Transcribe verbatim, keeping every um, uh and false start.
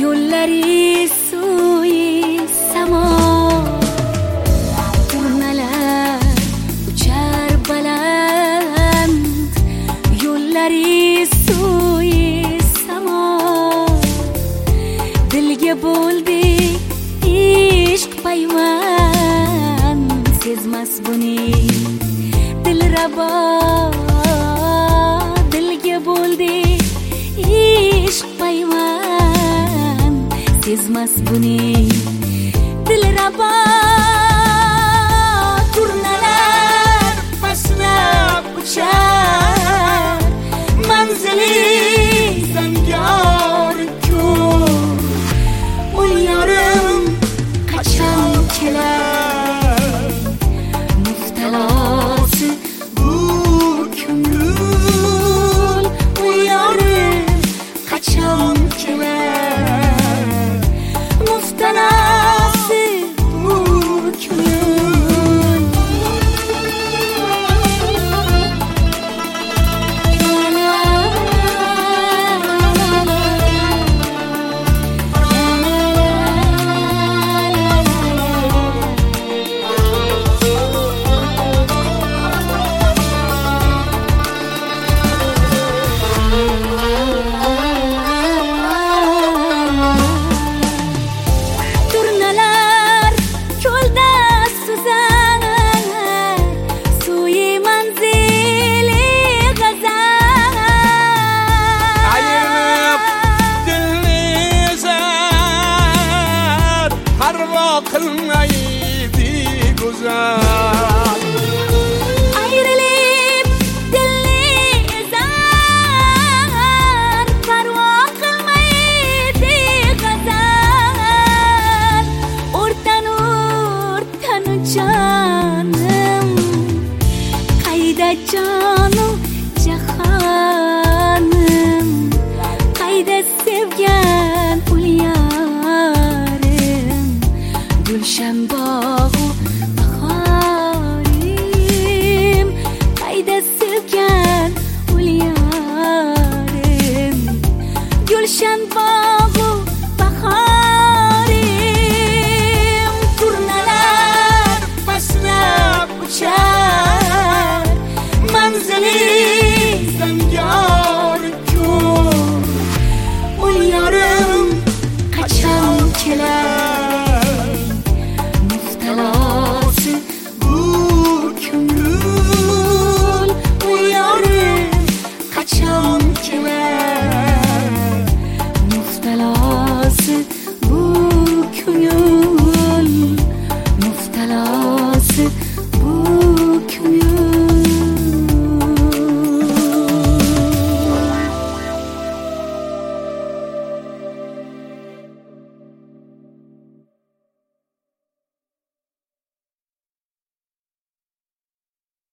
yo'llari suyi samo, turnalar uchar baland, yo'llari suyi samo, dilga bo'ldi ishq payvand, sezmas buni dilrabo, dilga bo'ldi ishq payvand, sezmas buni dilrabo. Turnalar pastlab uchar, manzili zangor ko'r, u yorim qachon kelar, muftalosi bu ko'ngil, u yorim qachon kelar, muftalosi bu ko'ngil. Qilmaydi go'zal, ayrilib dilni ezar, parvo qilmaydi g'azal. O'rtanu o'rtanu jonim, qayda jonim jahonim, qayda sevgan ul yorim, gulshan bog'u bahorim, qayda sevgan ul yorim, gulshan bog'u